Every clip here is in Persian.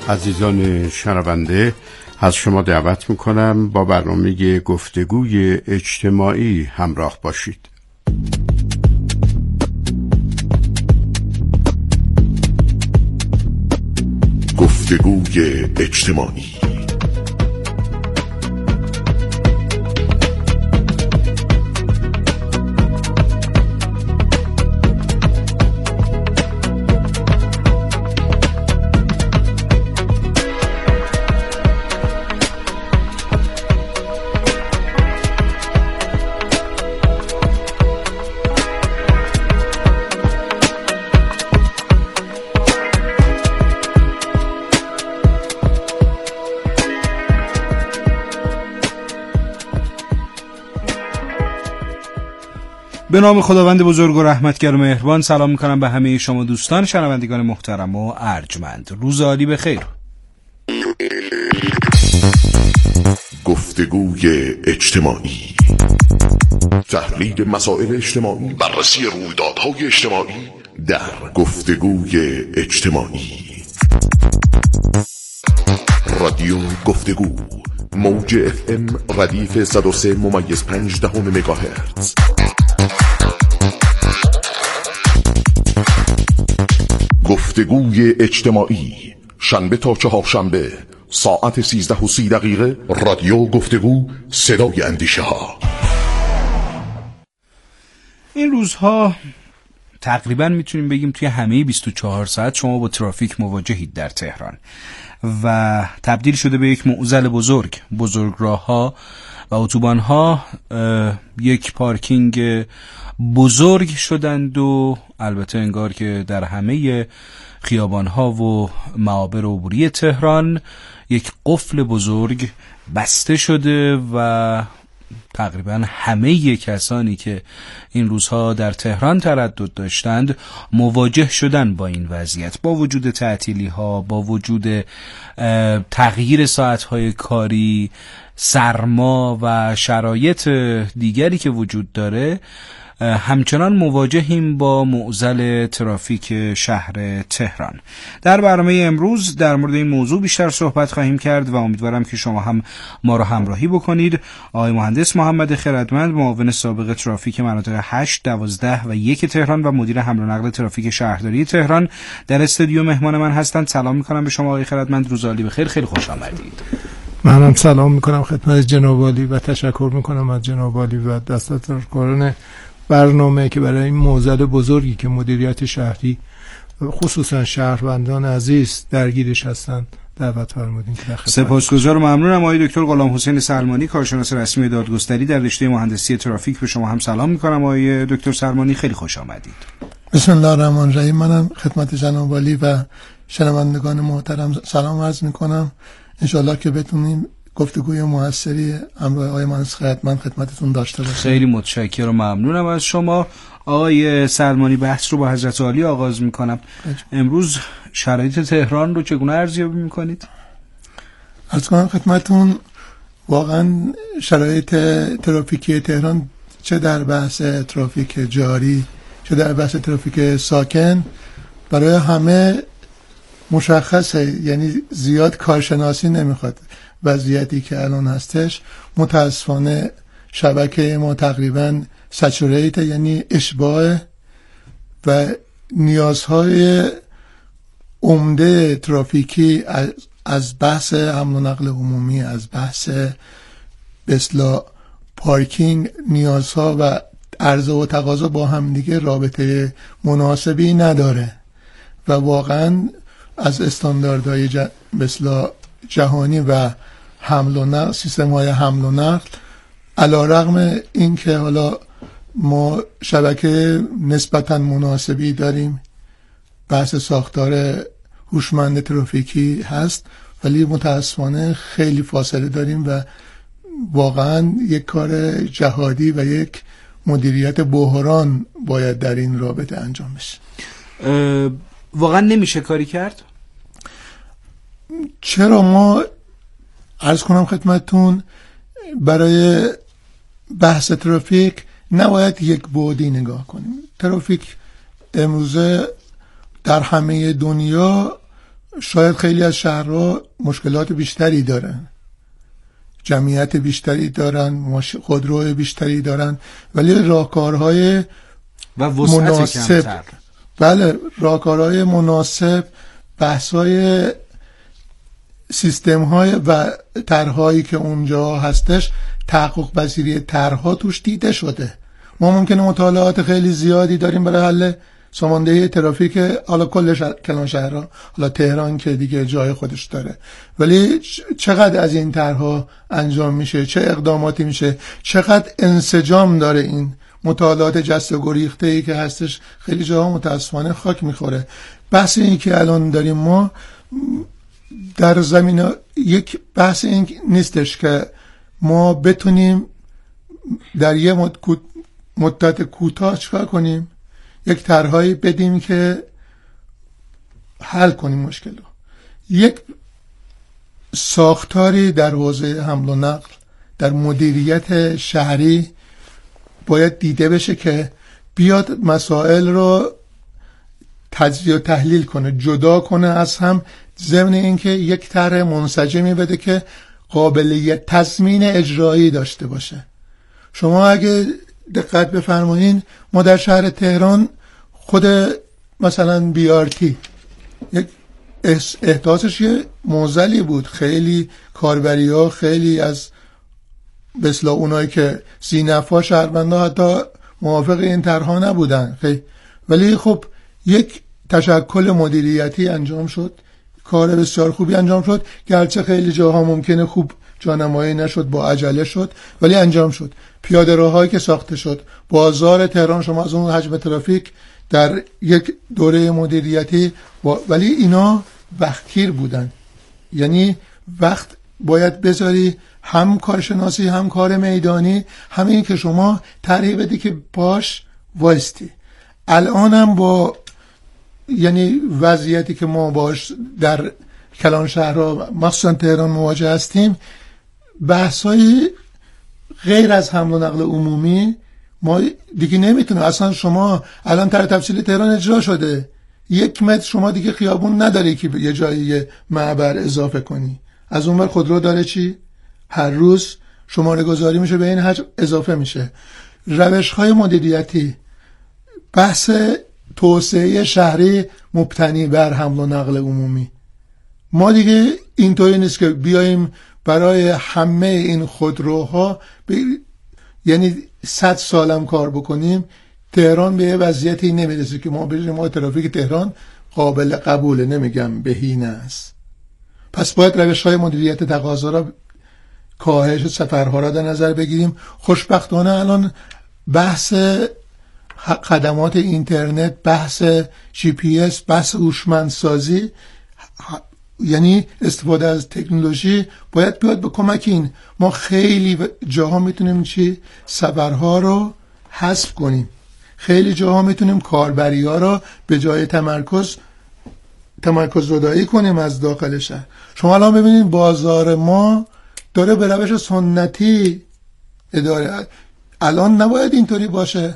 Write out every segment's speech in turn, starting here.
عزیزان شنونده، از شما دعوت میکنم با برنامه گفتگوی اجتماعی همراه باشید. گفتگوی اجتماعی. به نام خداوند بزرگ و رحمتگر و مهربان سلام میکنم به همه شما دوستان شنوندگان محترم و ارجمند. روز عالی بخیر. گفتگوی اجتماعی، تحلیل مسائل اجتماعی، بررسی رویدادهای اجتماعی در گفتگوی اجتماعی. رادیو گفتگو، موج FM ردیف 103.5 مگاهرتز. گفتگوی اجتماعی، شنبه تا چهارشنبه ساعت 13:30 رادیو گفتگو، صدای اندیشه ها. این روزها تقریبا میتونیم بگیم توی همه 24 ساعت شما با ترافیک مواجهید در تهران و تبدیل شده به یک معضل بزرگ. بزرگراه‌ها و اتوبان‌ها یک پارکینگ بزرگ شدند و البته انگار که در همه خیابان‌ها و معابر عبوری تهران یک قفل بزرگ بسته شده و تقریبا همه کسانی که این روزها در تهران تردد داشتند مواجه شدن با این وضعیت، با وجود تعطیلی‌ها، با وجود تغییر ساعت‌های کاری، سرما و شرایط دیگری که وجود داره، همچنان مواجهیم با معضل ترافیک شهر تهران. در برنامه امروز در مورد این موضوع بیشتر صحبت خواهیم کرد و امیدوارم که شما هم ما را همراهی بکنید. آقای مهندس محمد خردمند، معاون سابق ترافیک مناطق 8، 12 و 1 تهران و مدیر حمل و نقل ترافیک شهرداری تهران در استودیو مهمان من هستند. سلام می‌کنم به شما آقای خردمند، روز عالی بخیر، خیلی خوش آمدید. منم سلام می‌کنم خدمت جناب عالی و تشکر می‌کنم از جناب عالی و دستاندرکاران برنامه که برای این معضل بزرگی که مدیریت شهری خصوصا شهروندان عزیز درگیرش هستند دعوت فرمودین. سپاسگزارم و ممنونم. آقای دکتر غلام حسین سلمانی، کارشناس رسمی دادگستری در رشته مهندسی ترافیک، به شما هم سلام می‌کنم. آقای دکتر سلمانی خیلی خوش آمدید. بسم الله الرحمن الرحیم. منم خدمت جناب عالی و شنوندگان محترم سلام عرض می‌کنم. ان شاءالله که بتونیم گفتگوی موثری همراه آقای مهندس خردمند خدمتتون داشته باشم. خیلی متشکرم و ممنونم از شما. آقای سلمانی، بحث رو با حضرت عالی آغاز میکنم. امروز شرایط تهران رو چگونه ارزیابی میکنید؟ عرض کنم خدمتتون واقعا شرایط ترافیکی تهران، چه در بحث ترافیک جاری چه در بحث ترافیک ساکن، برای همه مشخصه. یعنی زیاد کارشناسی نمیخواد. وضعیتی که الان هستش متاسفانه شبکه ما تقریبا سچوریت، یعنی اشباع و نیازهای عمده ترافیکی از بحث حمل و نقل عمومی، از بحث به اصطلاح پارکینگ، نیازها و عرضه و تقاضا با هم دیگه رابطه مناسبی نداره و واقعا از استانداردهای به اصطلاح جهانی و حمل و نقل، سیستم های حمل و نقل، علیرغم این که حالا ما شبکه نسبتا مناسبی داریم، بحث ساختار هوشمند ترافیکی هست، ولی متاسفانه خیلی فاصله داریم و واقعا یک کار جهادی و یک مدیریت بحران باید در این رابطه انجام بشه. واقعا نمیشه کاری کرد؟ چرا؟ ما عرض کنم خدمتتون برای بحث ترافیک نباید یک بعدی نگاه کنیم. ترافیک امروزه در همه دنیا شاید خیلی از شهرها مشکلات بیشتری دارن، جمعیت بیشتری دارن، خودرو بیشتری دارن، ولی راهکارهای و وسعت کمتر. بله، راهکارهای مناسب، بحث‌های سیستم‌های و طرح‌هایی که اونجا هستش، تحقق پذیری طرح‌ها توش دیده شده. ما ممکنه مطالعات خیلی زیادی داریم برای حل ساماندهی ترافیک، حالا کل کلان شهرها، حالا تهران که دیگه جای خودش داره، ولی چقدر از این طرح‌ها انجام میشه، چه اقداماتی میشه، چقدر انسجام داره این مطالعات جست و گریخته‌ای که هستش، خیلی جاها متاسفانه خاک میخوره. بحث این که الان داریم ما در زمینه، یک بحث این نیستش که ما بتونیم در یه مدت کوتاه چکار کنیم، یک طرحی بدیم که حل کنیم مشکل رو. یک ساختاری در حوزه حمل و نقل، در مدیریت شهری باید دیده بشه که بیاد مسائل رو تجزیه و تحلیل کنه، جدا کنه از هم، ضمن اینکه یک طرح منسجمی بده که قابلیت تضمین اجرایی داشته باشه. شما اگه دقت بفرمایین، ما در شهر تهران خود مثلا BRT یک احداثش یه معضلی بود، خیلی کاربری‌ها، خیلی از بسلا اونایی که ذی‌نفع شهروندا حتی موافق این طرح‌ها نبودن، ولی خب یک تشکل مدیریتی انجام شد، کار بسیار خوبی انجام شد، گرچه خیلی جاها ممکنه خوب جانمایی نشد، با عجله شد، ولی انجام شد. پیاده راههایی که ساخته شد، بازار تهران، شما از اون حجم ترافیک در یک دوره مدیریتی ولی اینا وقتگیر بودن، یعنی وقت باید بذاری، هم کارشناسی، هم کار میدانی، هم این که شما طرحی بدی که باش وایستی. الان هم با یعنی وضعیتی که ما باش در کلان شهرها مخصوصا تهران مواجه هستیم، بحثای غیر از حمل و نقل عمومی ما دیگه نمیتونه. اصلا شما الان طرح تفصیلی تهران اجرا شده، 1 متر شما دیگه خیابون نداری که یه جایی معبر اضافه کنی. از اون ور خودرو داره چی؟ هر روز شماره گذاری میشه، به این حجم اضافه میشه. روش‌های مدیریتی، بحث توسعه شهری مبتنی بر حمل و نقل عمومی، ما دیگه اینطوری نیست که بیایم برای همه این خودروها یعنی 100 سالم کار بکنیم. تهران به یه وضعیتی نمیرسه که ما بگیم ما ترافیک تهران قابل قبوله، نمیگم بهینه است. پس باید روش‌های مدیریت تقاضا را، کاهش سفرها را در نظر بگیریم. خوشبختانه الان بحث خدمات اینترنت، بحث GPS، بحث هوشمندسازی، یعنی استفاده از تکنولوژی باید بیاد به کمک این. ما خیلی جاها میتونیم سفرها رو حذف کنیم، خیلی جاها میتونیم کاربری‌ها رو به جای تمرکز زدایی کنیم از داخل شهر. شما الان ببینید بازار ما داره به روش سنتی اداره. الان نباید اینطوری باشه.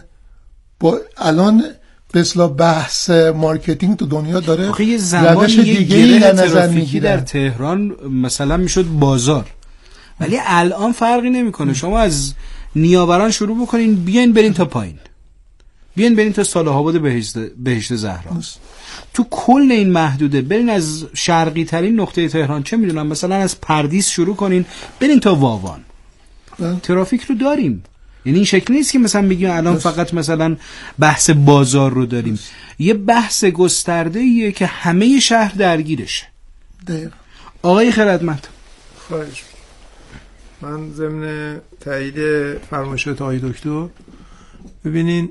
الان به اصطلاح بحث مارکتینگ تو دنیا داره روش دیگه‌ای در نظر میگیره. در تهران مثلا میشد بازار، ولی الان فرقی نمیکنه. شما از نیاوران شروع بکنین، بیاین برین تا پایین، بیاین برین تا صالح آباد بهشت زهرا، تو کل این محدوده برین از شرقی ترین نقطه تهران، چه میدونم مثلا از پردیس شروع کنین برین تا واوان. ترافیک رو داریم. یعنی این شکلی نیست که مثلا بگیم الان فقط مثلا بحث بازار رو داریم. یه بحث گسترده‌ایه که همه شهر درگیرشه. دقیق. آقای خردمند، خواهش من ضمن تایید فرمایشات آقای دکتر، ببینین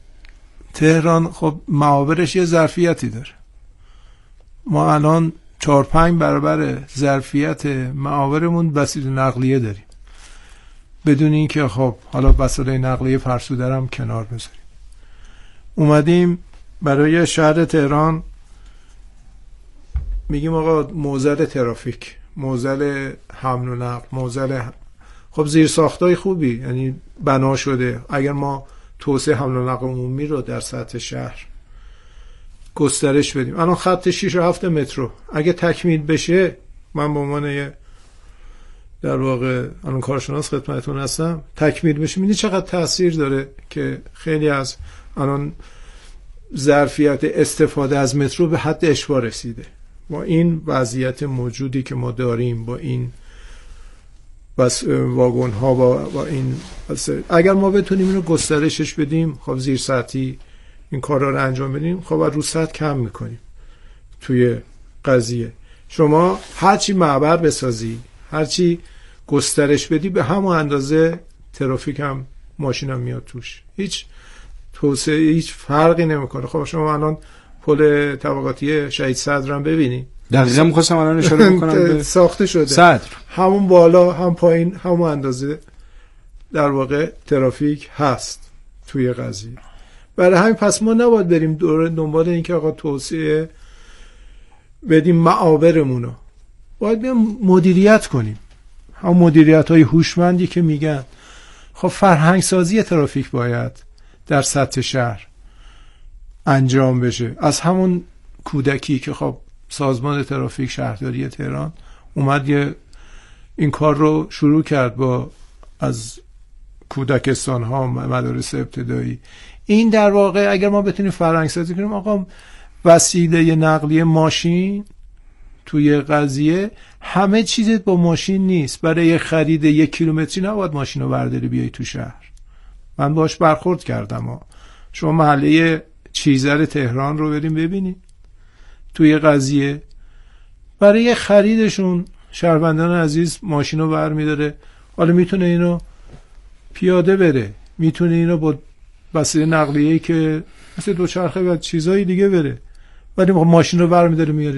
تهران خب معابرش یه ظرفیتی داره. ما الان 4-5 برابر ظرفیت معابرمون وسیله نقلیه داریم، بدون این که خب حالا وسیله نقلیه فرسوده رو هم کنار بذاریم. اومدیم برای شهر تهران میگیم آقا معضل ترافیک، معضل حمل و نقل، معضل خب زیر ساختای خوبی یعنی بنا شده. اگر ما توسعه حمل و نقل عمومی رو در سطح شهر گسترش بدیم. الان خط 6 و 7 مترو اگه تکمیل بشه، من به عنوان در واقع الان کارشناس خدمتتون هستم، تکمیل بشه می‌بینید چقدر تاثیر داره که خیلی از الان ظرفیت استفاده از مترو به حد اشباع رسیده. با این وضعیت موجودی که ما داریم، با این بس واگن ها، با این اگر ما بتونیم اینو گسترشش بدیم، خب زیر سطحی این کارا رو انجام بدیم، خب رو سطح کم میکنیم توی قضیه. شما هرچی معبر بسازی، هرچی گسترش بدی، به همون اندازه ترافیک هم ماشین هم میاد توش، هیچ توسعه هیچ فرقی نمیکنه. خب شما الان پل طبقاتی شهید صدر هم ببینید، دقیقاً می‌خواستم الان اشاره بکنم به ساخته شده صدر، همون بالا هم پایین همون اندازه در واقع ترافیک هست توی قضیه. برای همین پس ما نباید بریم دنبال این که آقا توسعه بدیم معابرمونو، باید بریم مدیریت کنیم، هم مدیریت‌های هوشمندی که میگن. خب فرهنگ سازی ترافیک باید در سطح شهر انجام بشه، از همون کودکی که خب سازمان ترافیک شهرداری تهران اومد این کار رو شروع کرد با از کودکستان ها، مدارس ابتدایی. این در واقع اگر ما بتونیم فرهنگ سازی کنیم، آقا وسیله نقلیه ماشین توی قضیه، همه چیز با ماشین نیست. برای خرید 1 کیلومتری نباید ماشین رو برداری بیای تو شهر. من باش برخورد کردم. شما محله چیزر تهران رو بریم ببینید توی قضیه، برای خریدشون شهروندان عزیز ماشین رو برمیداره. حالا میتونه اینو پیاده بره، میتونه اینو با وسیله نقلیه‌ای که مثل دوچرخه و چیزای دیگه بره، ولی ماشین رو برمیداره میاره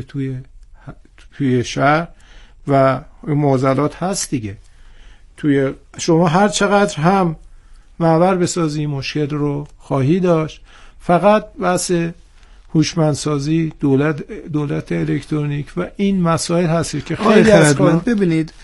توی شهر و معضلات هست دیگه. توی شما هر چقدر هم معبر بسازی مشکل رو خواهی داشت. فقط بحث هوشمندسازی، دولت الکترونیک و این مسائل هست که خیلی از کار. ببینید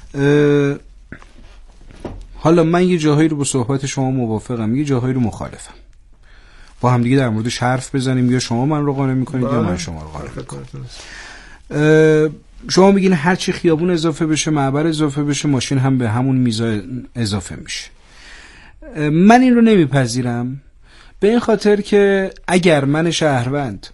حالا من یه جاهایی رو با صحبت شما موافقم، یه جاهایی رو مخالفم. با هم دیگه در موردش حرف بزنیم، یا شما من رو قانع میکنید یا من شما رو قانع میکنم. شما میگین هر چی خیابون اضافه بشه، معبر اضافه بشه، ماشین هم به همون میزان اضافه میشه. من این رو نمیپذیرم، به این خاطر که اگر من شهروند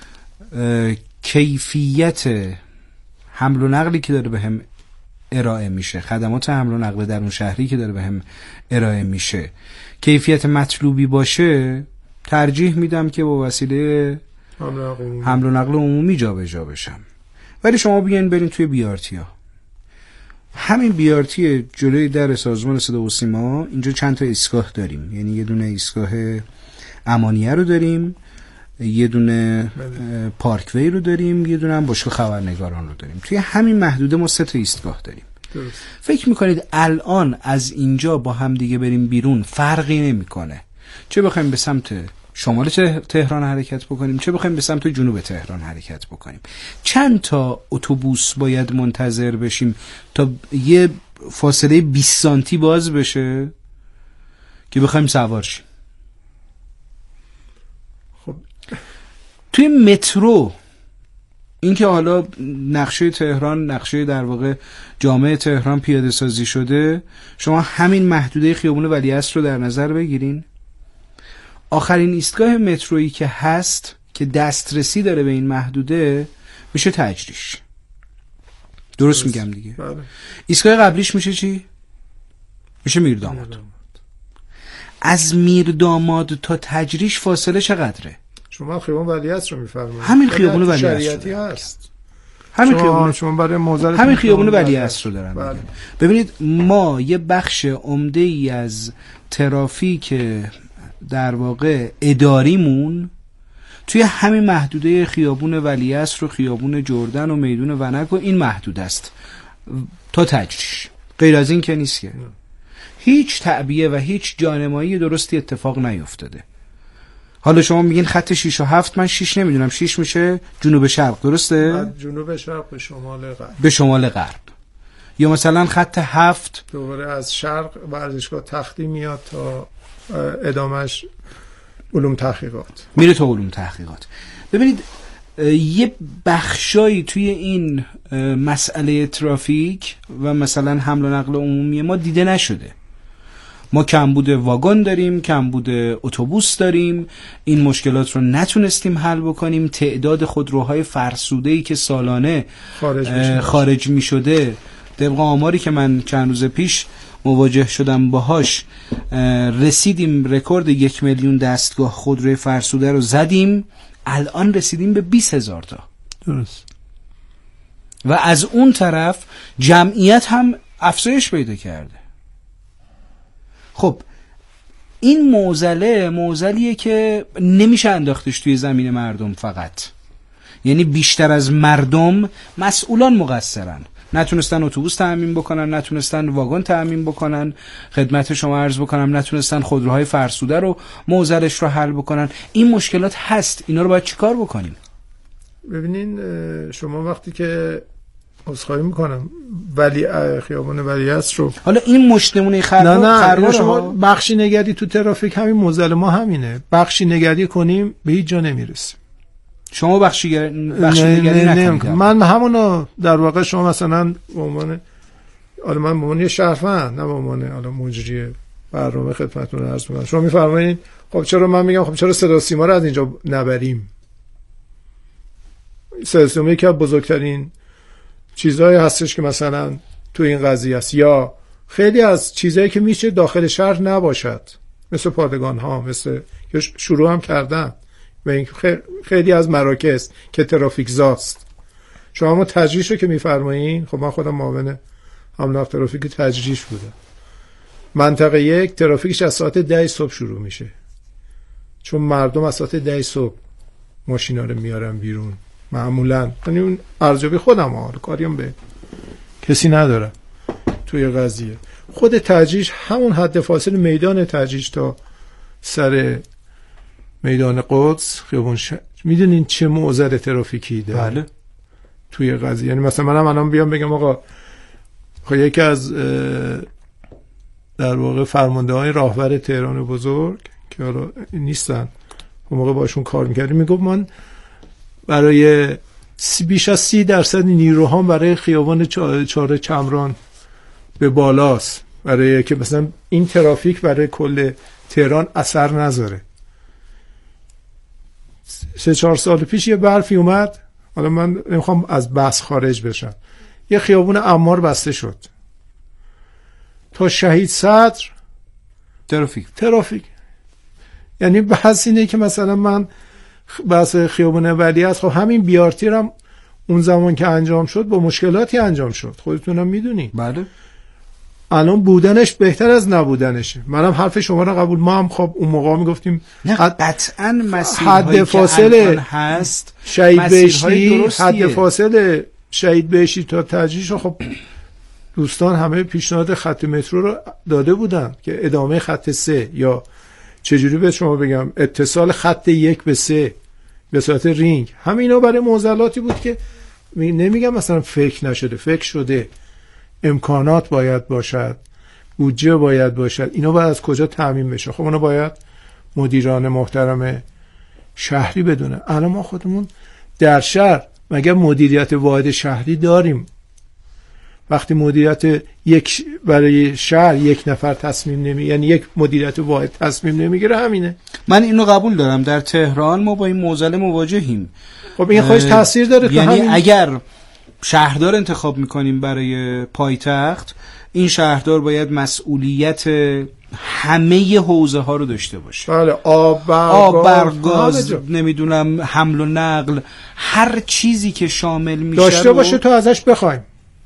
کیفیت حمل و نقلی که داره بهم ارائه میشه، خدمات حمل و نقل در اون شهری که داره بهم ارائه میشه، کیفیت مطلوبی باشه، ترجیح میدم که با وسیله حمل و نقل عمومی جابجا بشم. ولی شما بیاین برین توی بیارتیا، همین بیارتی جلوی در سازمان صدا و سیما، اینجا چند تا ایستگاه داریم، یعنی یه دونه ایستگاه امانیه رو داریم، یه دونه پارکوی رو داریم، یه دونه هم باشگاه خبرنگاران رو داریم. توی همین محدوده ما 3 تا ایستگاه داریم. درست. فکر میکنید الان از اینجا با هم دیگه بریم بیرون فرقی نمیکنه، چه بخوایم به سمت شمال تهران حرکت بکنیم، چه بخوایم به سمت جنوب تهران حرکت بکنیم؟ چند تا اتوبوس باید منتظر بشیم تا یه فاصله 20 سانتی باز بشه که بخوایم سوار شیم؟ خب توی مترو این که حالا نقشه تهران، نقشه در واقع جامعه تهران پیاده سازی شده، شما همین محدوده خیابون ولیعصر رو در نظر بگیرین. آخرین ایستگاه مترویی که هست که دسترسی داره به این محدوده میشه تجریش. درست میگم دیگه؟ بله. ایستگاه قبلیش میشه چی؟ میشه میرداماد. از میرداماد تا تجریش فاصله چقدره؟ شما خیابون ولیعصر رو میفرمایید. همین خیابون ولیعصر شریعتی هست. شما برای موزل همین خیابون ولیعصر رو دارن. بله. ببینید ما یه بخش عمده ای از ترافیک در واقع اداریمون توی همین محدوده خیابون ولیعصر و خیابون جردن و میدون ونک و این محدود است تا تجریش. غیر از این که نیست که هیچ تعبیه و هیچ جانمایی درستی اتفاق نیفتاده. حالا شما میگین خط 6 و 7، من 6 نمیدونم، 6 میشه جنوب شرق، درسته؟ جنوب شرق به شمال غرب. به شمال غرب. یا مثلا خط 7 دوباره از شرق ورزشگاه تختی میاد تا ادامش علوم تحقیقات. میره تو علوم تحقیقات. ببینید یه بخشایی توی این مسئله ترافیک و مثلا حمل و نقل عمومی ما دیده نشده. ما کمبود واگن داریم، کمبود اتوبوس داریم، این مشکلات رو نتونستیم حل بکنیم. تعداد خودروهای فرسوده‌ای که سالانه خارج می شده، طبق آماری که من چند روز پیش مواجه شدم باهاش، رسیدیم رکورد 1 میلیون دستگاه خودروی فرسوده رو زدیم. الان رسیدیم به 20,000 تا. درست. و از اون طرف جمعیت هم افزایش پیدا کرده. خب این معضلیه که نمیشه انداختش توی زمین مردم فقط. یعنی بیشتر از مردم مسئولان مقصرن. نتونستن اتوبوس تامین بکنن، نتونستن واگن تامین بکنن، خدمت شما عرض بکنم نتونستن خودروهای فرسوده رو معضلش رو حل بکنن. این مشکلات هست، اینا رو باید چیکار بکنیم؟ ببینین شما وقتی که عذرخواهی میکنم خیابان ولیعصر رو، حالا این مشتمونه خراب شما بخشی نگردی تو ترافیک، همین معضل ما همینه، بخشی نگردی کنیم به هیچ جا نمیرسیم. شما بخشی نگردی نکنید. من همونو در واقع شما مثلا به عنوان من به عنوان شهروند، نه به عنوان مجری برنامه خدمتتون عرض می‌کنم. شما می‌فرمایید خب چرا من میگم خب چرا صدا سیما رو از اینجا نبریم؟ صدا سیما یکی از بزرگترین چیزایی هستش که مثلا تو این قضیه است، یا خیلی از چیزایی که میشه داخل شهر نباشد، مثل پادگان ها، مثل شروع هم کردن و این خیلی از مراکز که ترافیک زاست. شما تجریش رو که میفرمایین، خب من خودم معاون امن ترافیک تجریش بودم. منطقه 1 ترافیکش از ساعت 10 صبح شروع میشه، چون مردم از ساعت 10 صبح ماشینا رو میارن بیرون معمولا. یعنی اون ارزیابی خودم کاریم به کسی ندارم توی قضیه. خود تجریش همون حد فاصله میدان تجریش تا سر میدان قدس خیابون میدونین چه معضل ترافیکی داره؟ بله. توی قضیه یعنی مثلا منم الان بیام بگم آقا یکی از در واقع فرمانده‌های راهور تهران بزرگ که حالا نیستن، اون موقع باشون کار می‌کردیم، میگفت من برای بیش از 30% نیروهام برای خیابان چهار چمران به بالاست، برای که مثلا این ترافیک برای کل تهران اثر نذاره. 3-4 سال پیش یه برفی اومد، حالا من نمیخوام از بحث خارج بشم، یه خیابون عمار بسته شد تا شهید صدر ترافیک. یعنی بحث اینه که مثلا من بحث خیابون ولیعصر، خب همین بیارتی هم اون زمان که انجام شد با مشکلاتی انجام شد، خودتونم میدونی. بله. الان بودنش بهتر از نبودنشه. منم حرف شما رو قبول، ما هم خب اون موقع میگفتیم قطعاً مسیرهایی که الان هست شهید بهشتی، حد فاصله شهید بهشتی تا تجریش، خب دوستان همه پیشنهاد خط مترو رو داده بودن که ادامه خط 3 یا چجوری به شما بگم اتصال خط 1 به 3 به صورت رینگ، همینا برای معضلاتی بود که نمیگم مثلا فکر نشده، فکر شده. امکانات باید باشد، بودجه باید باشد، اینا باید از کجا تامین بشه؟ خب اونا باید مدیران محترم شهری بدونه. الان ما خودمون در شهر مگر مدیریت واحد شهری داریم؟ وقتی مدیریت برای شهر یک نفر تصمیم یعنی یک مدیریت واحد تصمیم نمیگیره، همینه. من اینو قبول دارم، در تهران ما با این معضله مواجهیم. خب این خودش تاثیر داره. یعنی اگر شهردار انتخاب میکنیم برای پایتخت، این شهردار باید مسئولیت همه حوزه ها رو داشته باشه. بله، آب، برگاز، نمیدونم حمل و نقل، هر چیزی که شامل میشه داشته باشه تو ازش بخوایم.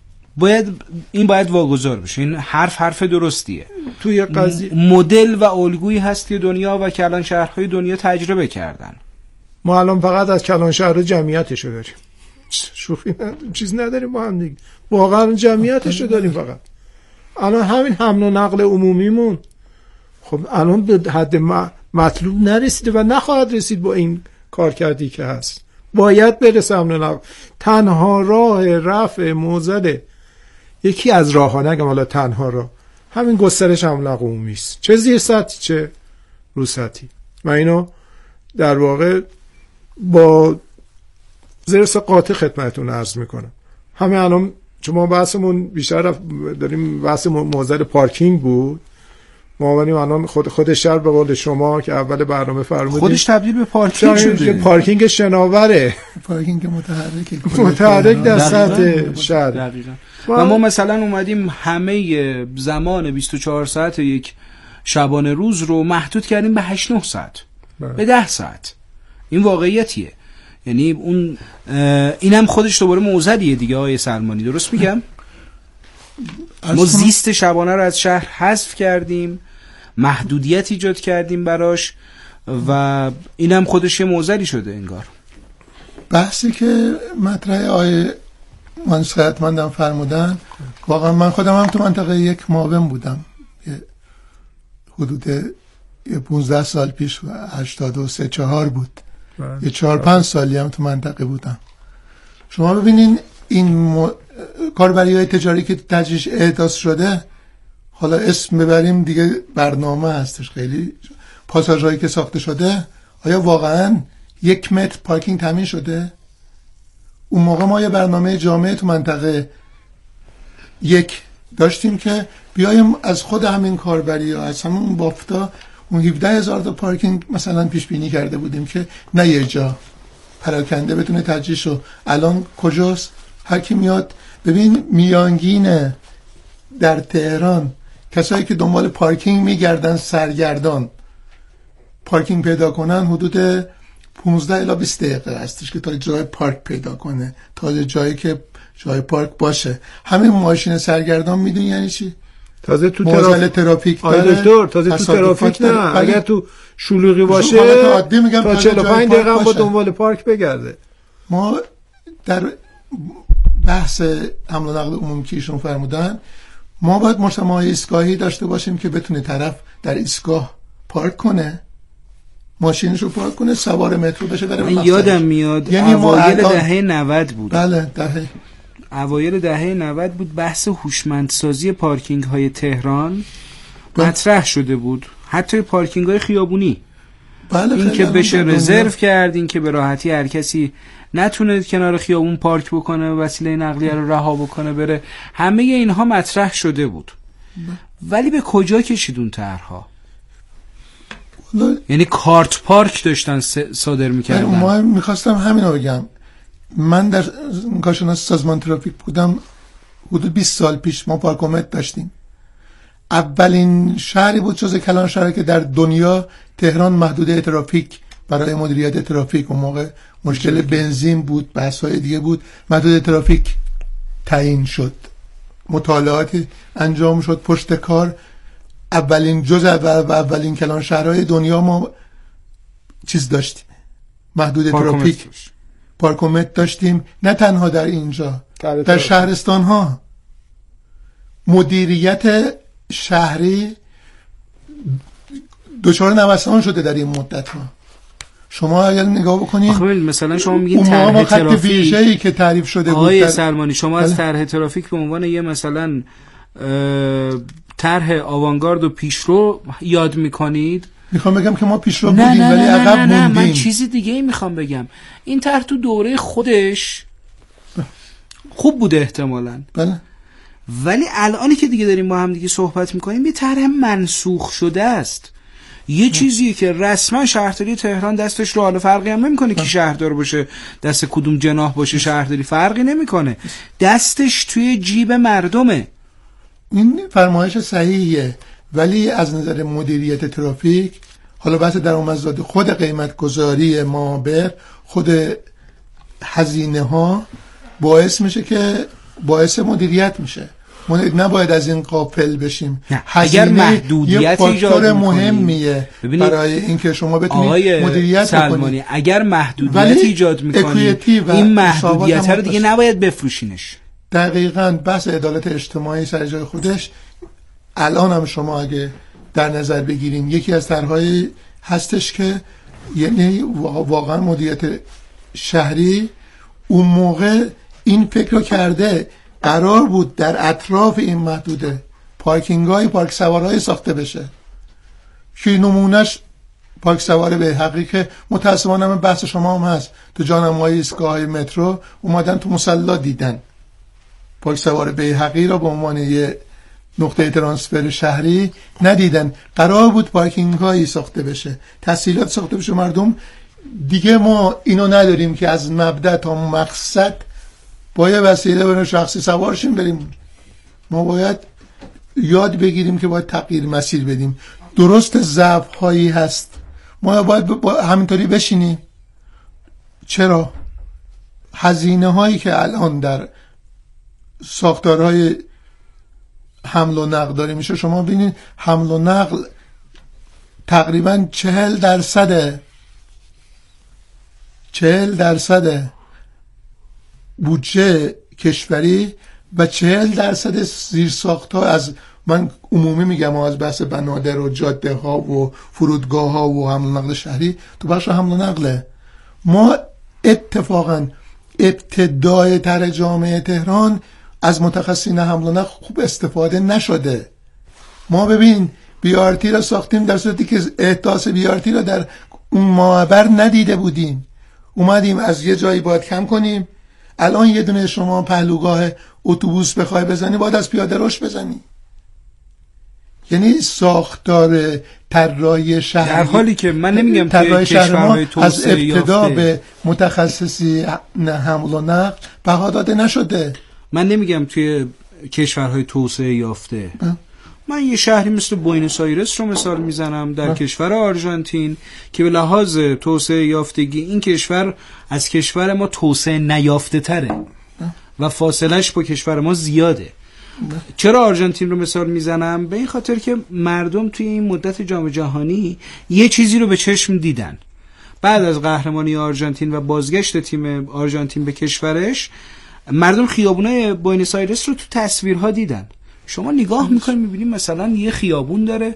باید واگذار بشه. این حرف درستیه. توی قضیه مدل و الگویی هست که دنیا و کلان شهرهای دنیا تجربه کردن. ما الان فقط از کلان شهر جمعیتشو داریم، شوخی چیز نداریم ما هم دیگه، واقعا جمعیتشو داریم فقط. الان همین حمل و نقل عمومیمون خب الان به حد مطلوب نرسیده و نخواهد رسید با این کارکردی که هست. باید برسه حمل و نقل. تنها راه رفع معضل، یکی از راه‌ها، نگم حالا تنها راه، همین گسترش حمل و نقل عمومی است، چه زیر سطحی چه رو سطحی. و اینو در واقع با زرس قاطع خدمتتون عرض میکنم. همه الان چون بحثمون بیشتر داریم بحث معضل پارکینگ بود، ما ولی الان خود شهر به قول شما که اول برنامه فرمودید خودش تبدیل به پارکینگ شده. پارکینگ شناوره، پارکینگ متحرک در سطح شهر. دقیقاً. و ما مثلا اومدیم همه زمان 24 ساعت یک شبانه روز رو محدود کردیم به 8-9 ساعت، به 10 ساعت. این واقعیتیه. یعنی اون اینم خودش دوباره معضلیه دیگه آقای سلمانی، درست میگم؟ ما زیست شبانه رو از شهر حذف کردیم، محدودیت ایجاد کردیم براش و اینم خودش یه معضلی شده انگار. بحثی که مطرح آقای صحتمندم فرمودن، واقعا من خودم هم تو منطقه یک معاون بودم حدود 15 سال پیش، 83-4 بود، یه 4-5 سالی هم تو منطقه بودم. شما ببینین این کاربری‌های تجاری که تجریش احداث شده، حالا اسم ببریم دیگه برنامه هستش، خیلی پاساژهایی که ساخته شده، آیا واقعا 1 متر پارکینگ تامین شده؟ اون موقع ما یه برنامه جامعه تو منطقه یک داشتیم که بیایم از خود همین کاربری‌ها، از همون بافتا، اون 17,000 تا پارکینگ مثلا پیش بینی کرده بودیم که نه یه جا پراکنده بتونه تجریش رو. الان کجاست؟ هر کی میاد ببین میانگین در تهران کسایی که دنبال پارکینگ میگردن سرگردان پارکینگ پیدا کنن حدود 15 الی 20 دقیقه هستش که تا جای پارک پیدا کنه، تا جایی که جای پارک باشه. همین ماشین سرگردان میدونی یعنی چی؟ تازه تو ترافیک دکتر، تازه تو ترافیک نه، اگر تو شلوغی باشه تا 45 دقیقه با دنبال پارک بگرده. ما در بحث حمل و نقل عمومی که ایشون فرمودن، ما باید مجتمع ایستگاهی داشته باشیم که بتونه طرف در ایستگاه پارک کنه، ماشینش رو پارک کنه، سوار مترو بشه بره من یادم میاد یعنی اوایل دهه 90 بود. بله اوایل دهه 90 بود، بحث هوشمندسازی پارکینگ های تهران مطرح شده بود، حتی پارکینگ های خیابونی. بله، این که بشه رزرو کرد، این که به راحتی هر کسی نتونه کنار خیابون پارک بکنه، وسیله نقلیه رو رها بکنه بره، همه اینها مطرح شده بود. ولی به کجا کشیدون طرح‌ها؟ یعنی کارت پارک داشتن صادر میکردن. ما میخواستم همین رو بگم. من در کارشناس سازمان ترافیک بودم حدود 20 سال پیش. ما پارکومتر داشتیم. اولین شهری بود جز کلان شهر که در دنیا تهران محدوده ترافیک برای مدیریت ترافیک، اون موقع مشکل بنزین بود، بحث‌های دیگه بود، محدوده ترافیک تعیین شد، مطالعاتی انجام شد پشت کار. اولین اولین کلان شهرهای دنیا ما چیز داشتیم، محدوده ترافیک، پارکومتر داشتیم. نه تنها در اینجا، در شهرستان ها مدیریت شهری دچار نوسان شده در این مدت ها. شما اگر نگاه بکنید مثلا شما میگین طرح ترافیکی که تعریف شده بود. آقای سلمانی، شما از طرح ترافیک به عنوان یه مثلا طرح آوانگارد و پیشرو یاد میکنید. میخوام بگم که ما پیشرو بودیم ولی عقب موندیم. نه من چیزی دیگه ای میخوام بگم. این طرح تو دوره خودش خوب بوده احتمالاً. بله. ولی الانی که دیگه داریم با هم دیگه صحبت میکنیم یه طرح منسوخ شده است. یه چیزیه که رسما شهرداری تهران دستش رو، حالا فرقی هم نمیکنه کی شهردار باشه، دست کدوم جناح باشه شهرداری، فرقی نمیکنه، دستش توی جیب مردمه. این فرمایش صحیحیه، ولی از نظر مدیریت ترافیک، حالا بحث درآمدزایی، خود قیمت گذاری معابر، خود هزینه ها باعث میشه که باعث مدیریت میشه. ما نباید از این غافل بشیم. اگر محدودیت ایجاد مهمیه برای اینکه شما بتونید مدیریت بکنید. اگر محدودیت ایجاد میکنید این محدودیت رو دیگه نباید بفروشینش. دقیقاً بحث عدالت اجتماعی سر جای خودش. الان هم شما اگه در نظر بگیریم یکی از طرح‌های هستش که یعنی واقعا مدیریت شهری اون موقع این فکر رو کرده، قرار بود در اطراف این محدوده پارک سوارهای ساخته بشه که نمونهش پارک سوار بیهقی که متاسفانه من بحث شما هم هست، تو جانمایی ایستگاه مترو اومدن تو مصلا دیدن پارک سوار بیهقی را به عنوان یه نقطه ترانسفر شهری ندیدن. قرار بود پارکینگ هایی ساخته بشه، تسهیلات ساخته بشه مردم. دیگه ما اینو نداریم که از مبدا تا مقصد با یه وسیله برای شخصی سوارشیم بریم. ما باید یاد بگیریم که باید تغییر مسیر بدیم. درست ضعف هایی هست، ما باید همینطوری بشینیم. چرا؟ هزینه هایی که الان در ساختارهای حمل و نقل داره میشه، شما ببینید حمل و نقل تقریبا 40% بودجه کشوری و 40% زیرساخت‌ها، از من عمومی میگم، از بحث بنادر و جاده ها و فرودگاه ها و حمل و نقل شهری تو بخش حمل و نقله. ما اتفاقا ابتدای تر جامعه تهران از متخصصین حمل و نقل خوب استفاده نشده. ما ببین بیارتی را ساختیم در صورتی که احداث بیارتی را در اون معبر ندیده بودیم. اومدیم از یه جایی باید کم کنیم. الان یه دونه شما پهلوگاه اتوبوس بخوای بزنی باید از پیاده روش بزنی. یعنی ساختار طراحی شهری، در حالی که من نمیگم طراحی شهر ما از ابتدا یافته به متخصصی حمل و نقل بها داده نشده. من نمیگم توی کشورهای توسعه یافته. من یه شهری مثل بوئنوس آیرس رو مثال میزنم در کشور آرژانتین که به لحاظ توسعه یافتگی این کشور از کشور ما توسعه نیافته تره و فاصلش با کشور ما زیاده. چرا آرژانتین رو مثال میزنم؟ به این خاطر که مردم توی این مدت جام جهانی یه چیزی رو به چشم دیدن. بعد از قهرمانی آرژانتین و بازگشت تیم آرژانتین به کشورش، مردم خیابونای بوئنوس آیرس رو تو تصویرها دیدن. شما نگاه میکنید میبینید مثلا یه خیابون داره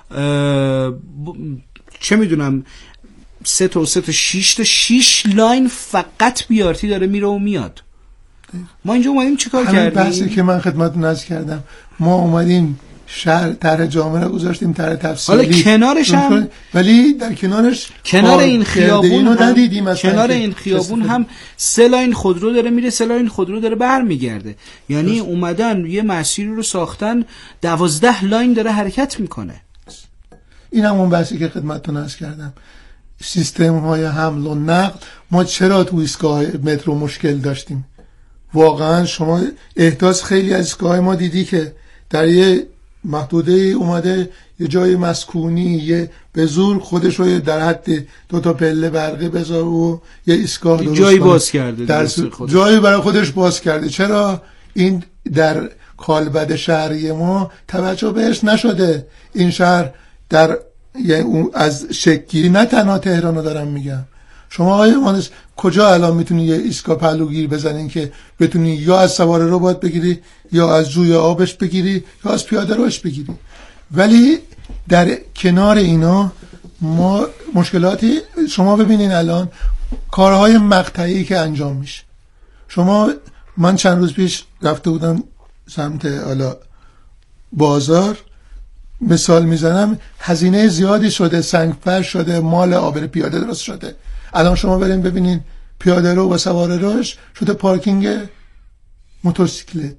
چه میدونم 3 تا 6 لاین فقط بیارتی داره میره و میاد. ما اینجا اومدیم چیکار کردیم؟ بحثی که من خدمتتون عرض کردم، ما اومدیم شهر طرح جامعه رو گذاشتیم طرح تفصیلی، حالا کنارش هم ولی در کنارش کنار این خیابون هم ندیدیم. کنار این خیابون هم 3 لاین خودرو داره میره، 3 لاین خودرو داره برمیگرده. یعنی اومدن یه مسیری رو ساختن 12 لاین داره حرکت میکنه. این همون بحثی که خدمتتون عرض کردم. سیستم های حمل و نقل، ما چرا تو ایستگاه مترو مشکل داشتیم؟ واقعا شما احداث خیلی از ایستگاه ما دیدی که در یه محدوده اومده یه جای مسکونی، یه به زور خودش رو در حد 2 تا پله برقی بذار و یه ایستگاه درست جایی باز کرده، جایی برای خودش باز کرده. چرا این در کالبد شهری ما توجه بهش نشده؟ این شهر در از شکلی، نه تنها تهران رو دارم میگم، شما آقای مهندس کجا الان میتونی یه ایستگاه پهلوگیر بزنین که بتونی یا از سواره رو باید بگیری، یا از جوی آبش بگیری، یا از پیاده روش بگیری؟ ولی در کنار اینا ما مشکلاتی، شما ببینین الان کارهای مقطعی که انجام میشه. من چند روز پیش رفته بودم سمت بازار، مثال میزنم، هزینه زیادی شده، سنگفر شده، مال آبر پیاده درست شده. الان شما برین ببینین پیاده رو و سواره روش شده پارکینگ موتورسیکلت.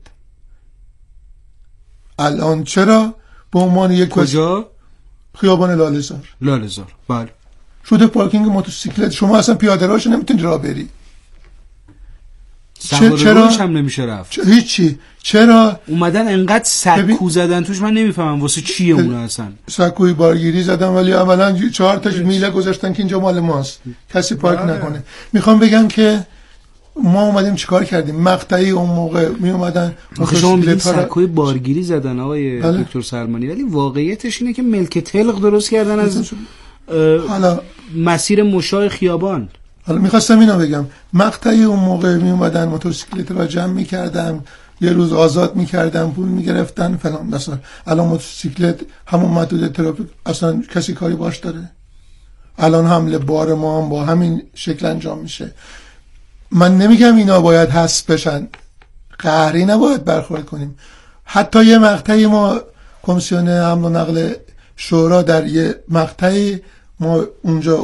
الان چرا؟ به عنوان یک کجا؟ خیابان لاله‌زار بله شده پارکینگ موتورسیکلت. شما اصلا پیاده روش نمیتونی راه بری. چرا هم نمیشه رفت؟ هیچی. چرا اومدن انقدر سکو زدن توش؟ من نمیفهمم واسه چیه اون اصلا. سکوی بارگیری زدن ولی عملاً 4 تا میله گذاشتن که اینجا مال ماست، کسی پارک نکنه. میخوام بگم که ما اومدیم چیکار کردیم؟ مقطعی اون موقع می اومدن سکوی بارگیری زدن آقای دکتر سلمانی، ولی واقعیتش اینه که ملک تلق درست کردن از حالا مسیر مشاع خیابان. حالا میخواستم اینو بگم، مقطعی اون موقع می اومدن موتورسیکلت رو جمع میکردن، یه روز آزاد میکردن، پول میگرفتن فلان. مثلا الان موتورسیکلت همون محدود ترافیک اصلا کسی کاری باش داره؟ الان حمل بار ما هم با همین شکل انجام میشه. من نمیگم اینا باید حذف بشن، قهری نباید برخورد کنیم. حتی یه مقطعی ما کمیسیون حمل و نقل شورا در یه مقطعی ما اونجا